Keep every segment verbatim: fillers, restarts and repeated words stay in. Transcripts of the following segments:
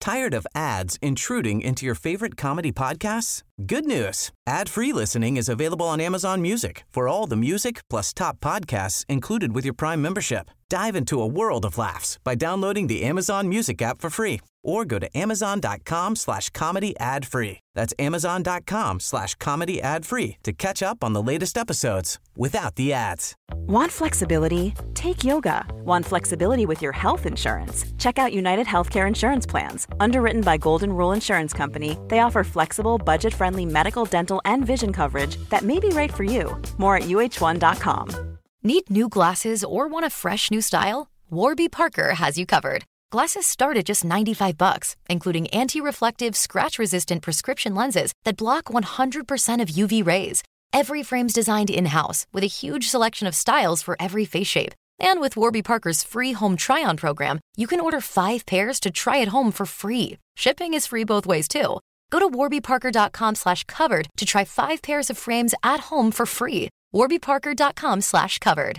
Tired of ads intruding into your favorite comedy podcasts? Good news. Ad-free listening is available on Amazon Music for all the music plus top podcasts included with your Prime membership. Dive into a world of laughs by downloading the Amazon Music app for free or go to amazon.com slash comedy ad free. That's amazon.com slash comedy ad free to catch up on the latest episodes without the ads. Want flexibility? Take yoga. Want flexibility with your health insurance? Check out United Healthcare Insurance Plans. Underwritten by Golden Rule Insurance Company, they offer flexible, budget-friendly medical, dental, and vision coverage that may be right for you. More at U H one dot com. Need new glasses or want a fresh new style? Warby Parker has you covered. Glasses start at just ninety-five bucks, including anti-reflective, scratch-resistant prescription lenses that block one hundred percent of U V rays. Every frame's designed in-house with a huge selection of styles for every face shape. And with Warby Parker's free home try-on program, you can order five pairs to try at home for free. Shipping is free both ways, too. Go to warbyparker.com slash covered to try five pairs of frames at home for free. warbyparker.com slash covered.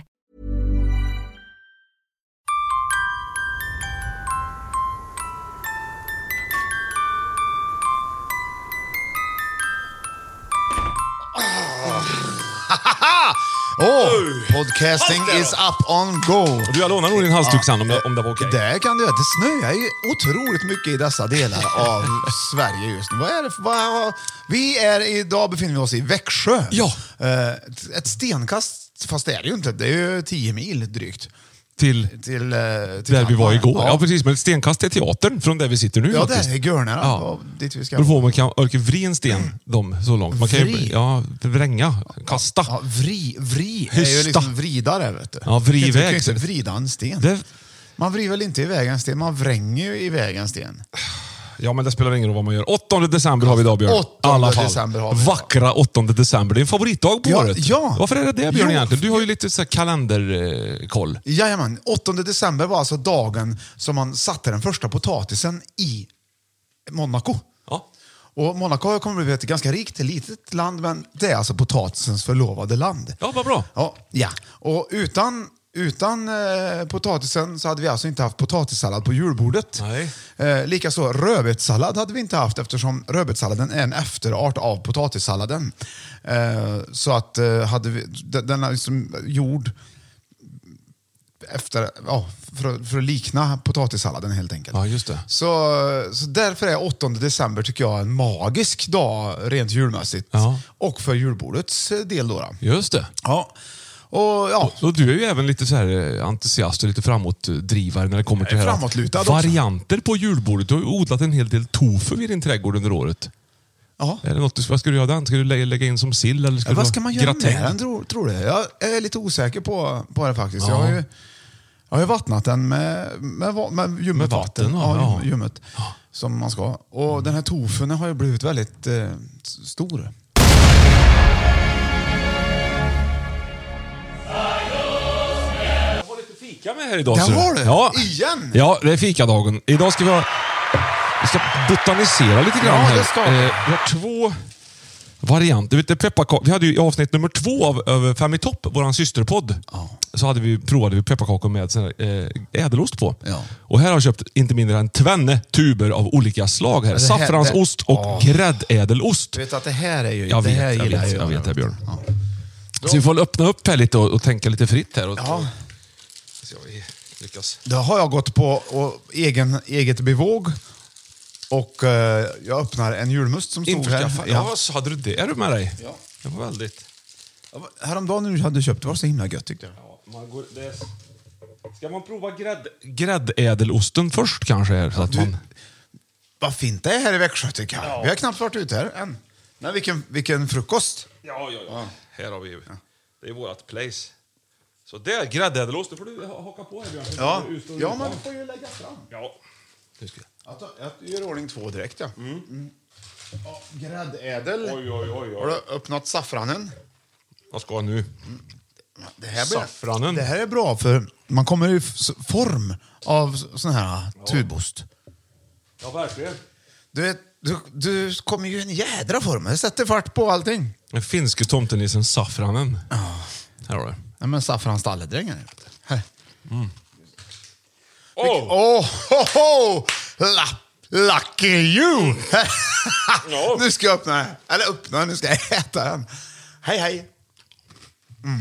Oh, podcasting is up on go. Du, jag lånar nog din halsduk sen om, om det var okej. Det kan du göra. Det snöar ju otroligt mycket i dessa delar av Sverige just nu. Vad är det för, vad, vi är idag befinner vi oss i Växjö. Ja. Uh, ett stenkast, fast det är det ju inte. Det är ju tio mil drygt. Till, till, till där vi var igår. Ja. Ja, precis. Men ett stenkast till teatern från där vi sitter nu. Ja, faktiskt. det är Görnära. Ja. Dit vi ska. Då får man kan orka vri en sten mm. dem så långt. Man kan ju ja, vränga, kasta. Ja, vri, vri är ju liksom vridare, vet du. Ja, vri iväg. Man kan inte vrida en sten. Det... Man vrider väl inte iväg en sten, man vränger ju iväg en sten. Ja, men det spelar ingen roll vad man gör. åttonde december har vi idag, Björn. åttonde december har vi. Vackra åttonde december. Det är en favoritdag på ja, året. Ja. Varför är det det, Björn, jo. egentligen? Du har ju lite så här kalenderkoll. Jajamän. åttonde december var alltså dagen som man satte den första potatisen i Monaco. Ja. Och Monaco har kommit bli ett ganska rikt, litet land, men det är alltså potatisens förlovade land. Ja, vad bra. Ja, ja. Och utan... Utan eh, potatisen så hade vi alltså inte haft potatissallad på julbordet. Nej. Eh, Likaså rödbetssallad hade vi inte haft eftersom rödbetssalladen är en efterart av potatissalladen. Eh, så att eh, hade vi, den är liksom gjord efter, ja, för, för att likna potatissalladen helt enkelt. Ja, just det. Så, så därför är åttonde december tycker jag en magisk dag rent julmässigt. Ja. Och för julbordets del då. då. Just det. Ja. Och, ja. och, och du är ju även lite så här entusiast och lite framåtdrivare när det kommer till det här. Varianter på julbordet. Du har ju odlat en hel del tofu i din trädgård under året. Ja. Är det något, vad ska du göra den? Ska du lä lägga in som sill? Eller ska ja, du vad ska man göra gratäng? med den, tror, tror det? Jag är lite osäker på, på det faktiskt. Ja. Jag har ju jag har ju vattnat den med, med, med ljummet med vatten. vatten ja, ja. ljummet, ja. Som man ska. Och den här tofun har ju blivit väldigt eh, stor. Fika med här idag. Den var det? Ja. Igen? Ja, det är fikadagen. Idag ska vi ha, vi ska botanisera lite grann ja, här. Det ska vi. Eh, vi har två varianter. Vet du, pepparkakor. Vi hade ju i avsnitt nummer två av, av Fem i topp, våran systerpodd. Ja. Så hade vi, provade vi pepparkakor med sån här, eh, ädelost på. Ja. Och här har jag köpt inte mindre än tvenne tuber av olika slag här. här Saffransost och oh. gräddädelost. Du vet att det här är ju... Jag det vet, här jag gillar vet, jag, jag vet det, Björn. Ja. Så vi får öppna upp här lite och, och tänka lite fritt här. Och, ja. och, så vi lyckas. Då har jag gått på och, egen, eget bevåg. Och eh, jag öppnar en julmust som stod här. Ja, ja, så hade du det är du med dig? Ja. Det var väldigt... Häromdagen när du hade köpt, det var så himla gött tyckte jag. Ja, man går, det är... Ska man prova grädd, gräddädelosten först kanske? Här, så ja, att du, man... Vad fint det är här i Växjö tycker jag. Ja. Vi har knappt varit ute här än. Men vilken, vilken frukost. Ja, ja, ja. ja. Här har vi ju. Ja. Det är vårt place. Så det är gräddädelost. Det får du haka på här, Björn. Ja, ja men du får ju lägga fram. Ja. Nu ska jag. Jag, tar, jag gör ordning två direkt, ja. Mm. Mm. Ja, gräddädel. Oj, oj, oj, oj. Har du öppnat saffranen? Vad ska jag nu? Mm. Det här Saffranen. Blir, det här är bra för man kommer i form av sån här ja. tubost. Ja, verkligen. Du vet, du, du kommer ju en jädra form. Det sätter fart på allting. Den finske tomtenissen Saffranen. Ja. Här har du. Ja, men Saffran stalledrängar. Här. Mm. Åh! Oh. Oh, oh, oh. Lapp. Lucky you! No. Nu ska jag öppna den. Eller öppna den, nu ska jag äta den. Hej, hej. Mm.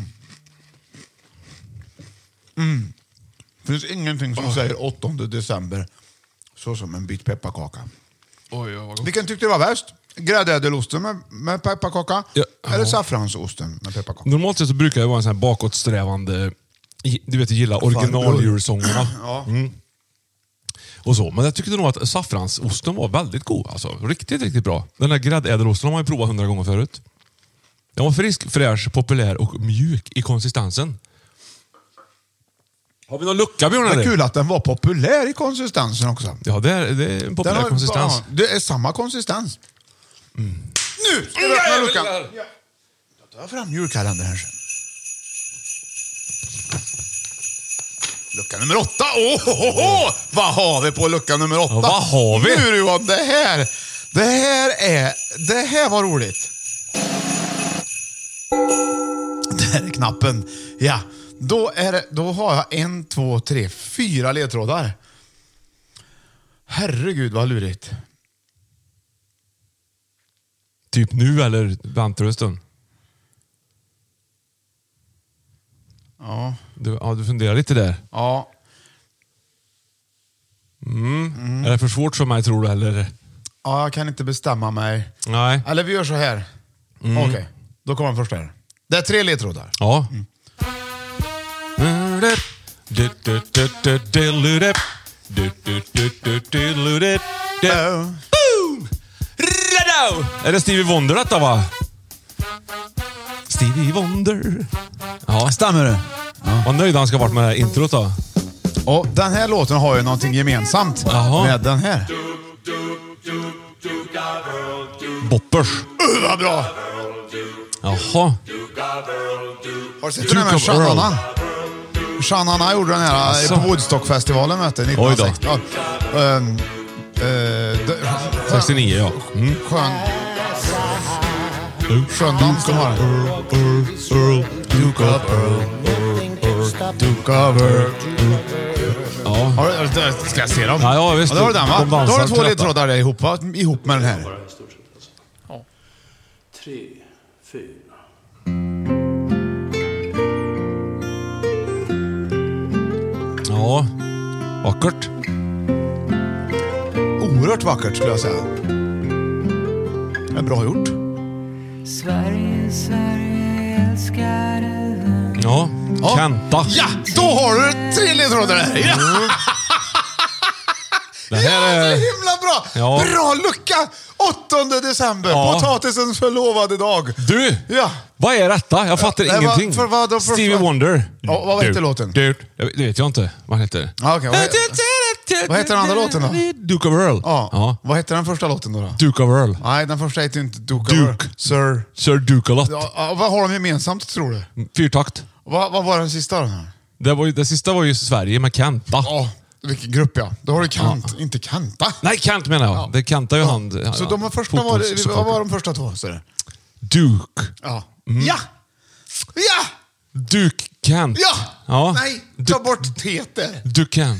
Mm. Det finns ingenting som oh. säger åttonde december så som en bit pepparkaka. Oj, oj, vilken tyckte du var bäst? Gräddädelosten med, med pepparkaka? Ja, eller ja. saffransosten med pepparkaka? Normalt sett så brukar jag vara en sån här bakåtsträvande, du vet, gilla originaldjursångerna. Ja. Mm. Och så. Men jag tyckte nog att saffransosten var väldigt god. Alltså, riktigt, riktigt bra. Den där gräddädelosten har man ju provat hundra gånger förut. Den var frisk, fräsch, populär och mjuk i konsistensen. Har vi någon lucka, Björn? Det är kul att den var populär i konsistensen också. Ja, det är, det är en populär har, konsistens. Ja, det är samma konsistens. Mm. Nu ska vi öppna luckan. Ja. Jag tar fram julkalendern här sen. Lucka nummer åtta. Oh, oh, oh, oh. Vad har vi på lucka nummer åtta? Ja, vad har vi? Nu, Johan, det här. Det här är... Det här var roligt. Det här är knappen. Ja. Då, är det, då har jag en, två, tre, fyra ledtrådar. Herregud, vad lurigt. Typ nu eller väntar du en stund? Ja. Du, ja, du funderar lite där. Ja. Mm. Mm. Är det för svårt för mig, tror du? Eller? Ja, jag kan inte bestämma mig. Nej. Eller vi gör så här. Mm. Okej, okay. Då kommer den första här. Det är tre ledtrådar. Ja. Mm. Är det Stevie Wonder detta, va? Stevie Wonder. Ja, stämmer det. Ja. Vad nöjd han ska varit med det här introt då. Och den här låten har ju någonting gemensamt. Jaha. Med den här. Boppers. Uh, vad bra. Jaha. Har du sett den här med Shanana? Shanana gjorde den här alltså. På Woodstock-festivalen nittonhundrasextio. Ja. Um, uh, sextionio, ja. Mm. Skön... Sköndans de har. Duke of Earl. Duke of Earl. Ja. Har du, ska jag se dem? Ja, ja visst. Ja, då har du den, va? Då har du två ledtrådar där ihop, va? Ihop med den här. Ja. Tre, fyra. Ja, vackert. Oerhört vackert skulle jag säga. Det är bra gjort. Sverige, Sverige, älskar du. Ja, ja. Kenta. Ja, då har du tre ledtrådar där. Ja. Mm. Det här ja, är... det är himla bra. Ja. Bra lucka. åttonde december, ja. Potatisens förlovade dag. Du, ja. Vad är detta? Jag fattar ja, ingenting. För vad då, för, Stevie Wonder. Ja, vad heter låten? Du, det vet jag inte. Vad heter det? Ah, okay, vad, heter, vad heter den andra låten då? Duke of Earl. Ja. Ja. Vad heter den första låten då? då? Duke of Earl. Nej, den första heter inte Duke, Duke. of Earl. Sir. Sir Duke-a-lot. Ja, vad har de gemensamt, tror du? Fyrtakt. Vad, vad var den sista då? Det, var ju, det sista var ju Sverige med Kenta. Ja, vilken grupp ja. Då har du Kent, ja. Inte Kenta. Nej, Kent menar jag. Ja. Det Kenta ju ja. han. Ja, så de var första var, det, vad var de första två? Så det. Duke. Ja. Mm. Ja! Ja! Duke Kent. Ja! Ja. Nej, ta bort Teter. Duke Kent.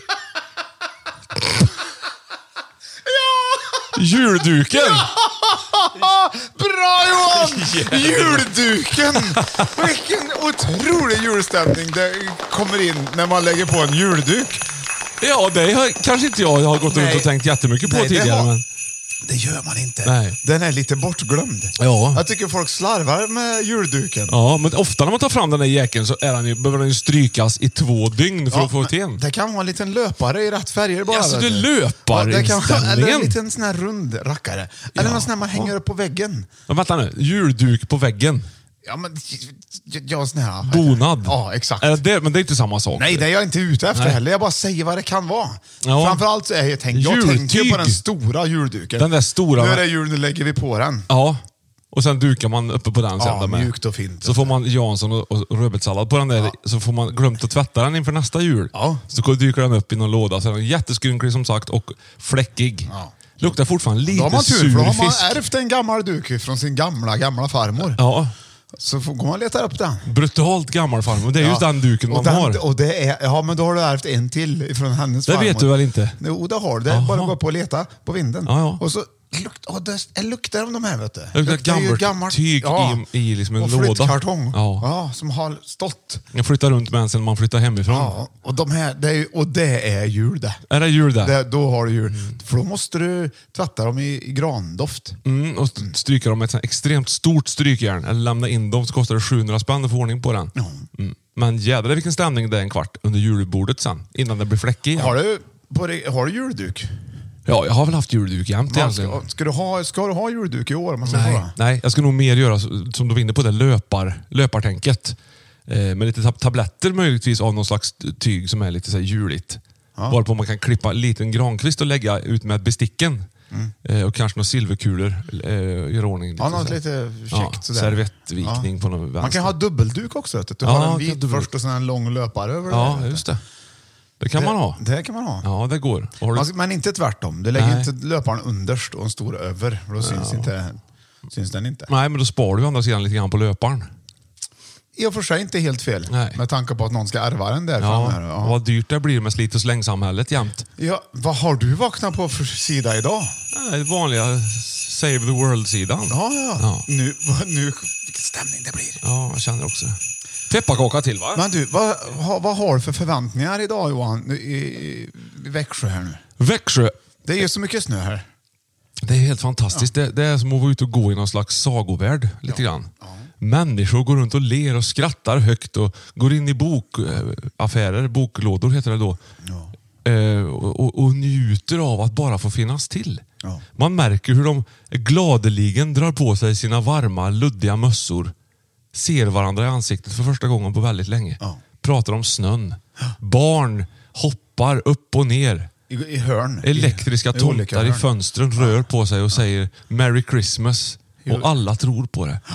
Ja! Julduken! Ja! Bra Johan! Yeah. Julduken! Vilken otrolig julstämning det kommer in när man lägger på en julduk. Ja, det har, kanske inte jag har gått runt och tänkt jättemycket på Nej, tidigare. Det, har, men... det gör man inte. Nej. Den är lite bortglömd. Ja. Jag tycker folk slarvar med julduken. Ja, men ofta när man tar fram den här jäkeln så är den ju, behöver den ju strykas i två dygn för ja, att få till en. Det kan vara en liten löpare i rätt färger bara. Ja, så det löpar ja, det kan vara, eller en liten sån här rund rackare. Eller ja. någon sån här man hänger ja. upp på väggen. Ja, vänta nu, julduk på väggen. Ja, men jag sån här. Bonad. Ja, exakt. Är det, men det är inte samma sak. Nej, det är jag inte ute efter Nej. heller. Jag bara säger vad det kan vara. Ja. Framförallt så är jag tänkt, jag tänker på den stora julduken. Den där stora. Nu är det jul, nu lägger vi på den. Ja. Och sen dukar man uppe på den. Ja, sen med. mjukt och fint. Så får man Jansson och, och rödbetssallad på den där. Ja. Så får man glömt att tvätta den inför nästa jul. Ja. Så dyker den upp i någon låda. Så är den jätteskrynklig som sagt och fläckig. Ja. Luktar fortfarande lite sur fisk. Då har man tur, för då har man ärvt en gammal duk från sin gamla, gamla farmor. Ja. Så får går man leta upp den. Brutalt gammal farmor. Det är Ja. just den duken och man den, har. Och det är, ja, men då har du ärvt en till från hennes Det farmor. vet du väl inte? Jo, det har du. Det är Aha. bara att gå på och leta på vinden. Ja, ja. Och så lukt, oh, det är luktar om de här, vet du. Det luktar ju gammalt tyg i- i liksom en och låda. flyttkartong. Ja. Ja, som har stått. Jag flyttar runt med en sen man flyttar hemifrån. Ja, och, de här, det är, ju- och det är jul det. Är det jul där? det. Då har du jul. För då måste du tvätta dem i, i grandoft. Mm, och st- stryka dem med ett sånt här extremt stort strykjärn. Eller lämna in dem så kostar det sjuhundra spänn att få ordning på den. Mm. Men jädrar vilken stämning det är en kvart under julbordet sen. Innan det blir fläckig. Har du, på det, har du julduk? Ja, jag har väl haft julduk jämt Man egentligen. ska, ska, du ha, ska du ha julduk i år? Man säger Nej, så, va? nej, jag ska nog mer göra så- som du var inne på, det löpar, löpartänket. Eh, med lite tab- tabletter möjligtvis av någon slags tyg som är lite så här juligt. Ja. Varpå man kan klippa en liten grankvist och lägga ut med besticken. Mm. Eh, och kanske några silverkulor. Eh, göra ordning lite. Ja, något så här. lite käckt Ja, sådär. servettvikning på någon Man vänster. kan ha dubbelduk också. Vet du du Ja, har en kan vit dubbel- först och sen en lång löpare över det. Ja, vet du. just det. Det kan man ha. Det kan man ha. Ja, det går. Och har du... Man ska- Men inte tvärtom. Du lägger Nej. inte löparen underst och en stor över. För då syns, inte, syns den inte. Nej, men då sparar du å andra sidan lite grann på löparen. I och för sig inte helt fel. Nej. Med tanke på att någon ska ärva den där Ja, framme. och Ja. vad dyrt det blir med slit och slängsamhället jämt. Ja, vad har du vaknat på för sida idag? Nej, vanliga Save the World-sidan. Ja, ja. Ja. Nu, vad- nu, vilken stämning det blir. Ja, jag känner också. Pepparkaka till va? Men du, vad, ha- vad har du för förväntningar idag Johan? Nu I, i, i Växjö här nu. Växjö. Det är ju så mycket snö här. Det är helt fantastiskt. Det, det är som att vara ute och gå i någon slags sagovärld lite grann. Människor går runt och ler och skrattar högt och går in i bokaffärer, boklådor heter det då. Eh, och, och, och njuter av att bara få finnas till. Ja. Man märker hur de gladeligen drar på sig sina varma, luddiga mössor. Ser varandra i ansiktet för första gången på väldigt länge. Ja. Pratar om snön. Barn hoppar upp och ner. I, i hörn. Elektriska I, i olika tomtar i hörn. fönstren rör på sig och säger Merry Christmas. Jo. Och alla tror på det.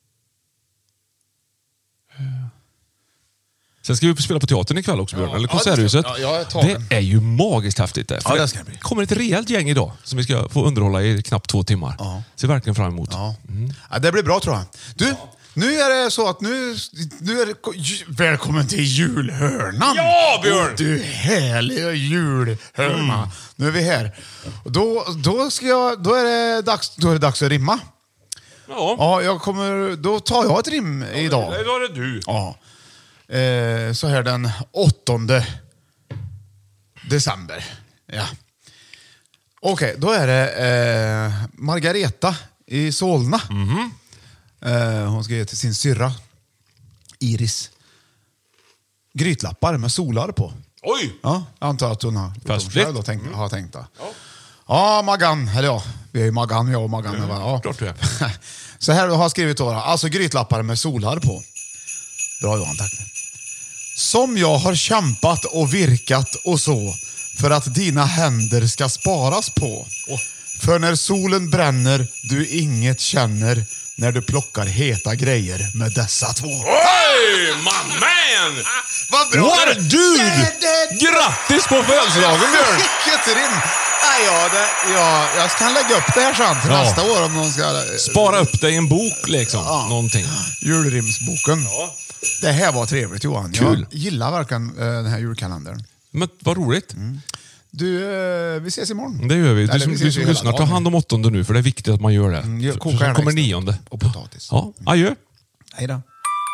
Sen ska vi spela på teatern ikväll också, Björn. Ja. Eller Ja, det ska- Konserthuset. ja, jag tar det den. är ju magiskt häftigt det. För Ja, det ska det bli. kommer ett rejält gäng idag som vi ska få underhålla i knappt två timmar. Ja. Ser verkligen fram emot. Ja. Ja, det blir bra tror jag. Du, nu är det så att nu, nu är det ko- ju- välkommen till julhörnan. Ja, Björn! Åh, du härliga julhörna. Nu är vi här. Och Då, då, ska jag, då, är det dags, då är det dags att rimma. Ja. Ja, jag kommer, då tar jag ett rim idag. Idag är det du. Ja. Eh, så här den åttonde december. Ja. Okej, då är det eh, Margareta i Solna. Eh, hon ska ge till sin syrra Iris grytlappar med solar på. Oj! Ja, jag antar att hon har, att hon Festligt. själv har tänkt, har tänkt det. Ja, Maggan, eller ja, vi är ju Maggan, jag och Maggan. Mm, ja. klart det är. Så här har jag skrivit då, alltså grytlappar med solar på. Bra Johan, tack. Som jag har kämpat och virkat och så för att dina händer ska sparas på. För när solen bränner du inget känner när du plockar heta grejer med dessa två. Oj, my man! Vad bra! What a dude! Grattis på födelsedagen, Björn! Vilket rim! Nej, ja, det, ja, jag kan lägga upp det här sen till Ja. nästa år om någon ska... eh, Spara upp dig i en bok liksom. Ja. Någonting. Julrimsboken. Det här var trevligt Johan. Kul. Jag gillar verkligen eh, den här julkalendern. Men vad roligt. Du, eh, vi ses imorgon. Det gör vi. Du Eller, som, vi du ses som ju hela lyssnar, ta dagen. hand om åttonde nu för det är viktigt att man gör det. Mm, jag För- kokar för gärna så kommer extra. nionde. Och potatis. Ja, adjö. Hej då.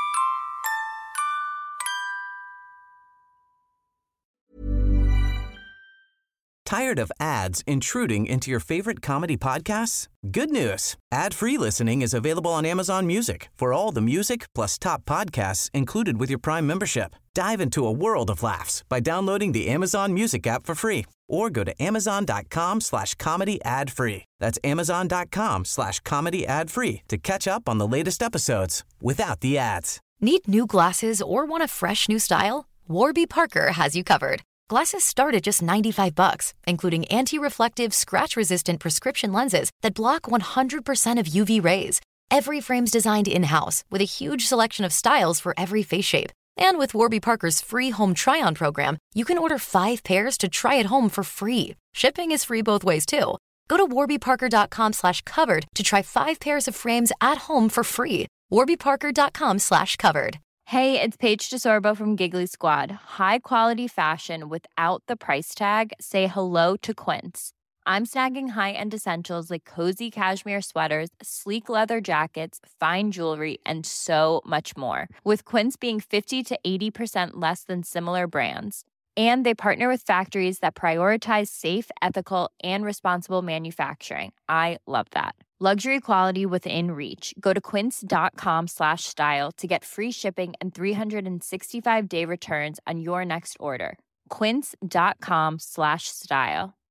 Tired of ads intruding into your favorite comedy podcasts? Good news. Ad-free listening is available on Amazon Music for all the music plus top podcasts included with your Prime membership. Dive into a world of laughs by downloading the Amazon Music app for free or go to amazon.com slash comedy ad free. That's amazon.com slash comedy ad free to catch up on the latest episodes without the ads. Need new glasses or want a fresh new style? Warby Parker has you covered. Glasses start at just ninety-five bucks, including anti-reflective, scratch-resistant prescription lenses that block one hundred percent of U V rays. Every frame's designed in-house with a huge selection of styles for every face shape. And with Warby Parker's free home try-on program, you can order five pairs to try at home for free. Shipping is free both ways, too. Go to warbyparker.com slash covered to try five pairs of frames at home for free. warbyparker.com slash covered. Hey, it's Paige DeSorbo from Giggly Squad. High quality fashion without the price tag. Say hello to Quince. I'm snagging high-end essentials like cozy cashmere sweaters, sleek leather jackets, fine jewelry, and so much more. With Quince being fifty to eighty percent less than similar brands. And they partner with factories that prioritize safe, ethical, and responsible manufacturing. I love that. Luxury quality within reach. Go to quince.com slash style to get free shipping and three sixty-five day returns on your next order. Quince.com slash style.